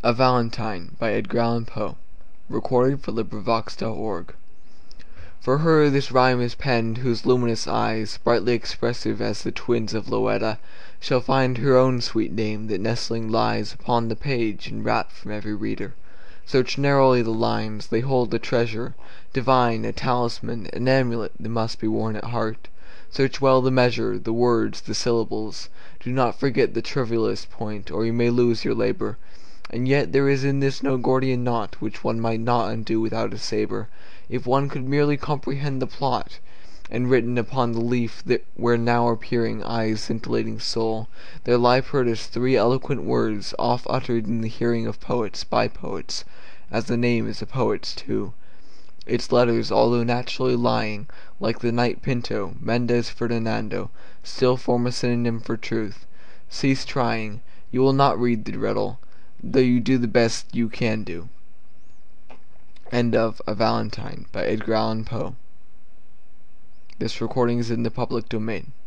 A Valentine by Edgar Allan Poe. (1809–1849) For her this rhyme is penned, whose luminous eyes, Brightly expressive as the twins of Loetta, Shall find her own sweet name, that nestling lies Upon the page, enwrapt from every reader. Search narrowly the lines, they hold a treasure Divine, a talisman, an amulet That must be worn at heart. Search well the measure, The words, the syllables; do not forget The trivialest point, or you may lose your labor. And yet there is in this no Gordian knot Which one might not undo without a sabre, If one could merely comprehend the plot. And written upon the leaf where now are peering Eyes scintillating soul, there lie put as three eloquent words, Oft uttered in the hearing of poets by poets, As the name is a poet's too. Its letters, although naturally lying, Like the knight Pinto, Mendez Ferdinando, Still form a synonym for truth. Cease trying; You will not read the riddle, Though you do the best you can do. A Valentine by Edgar Allan Poe. This recording is in the public domain.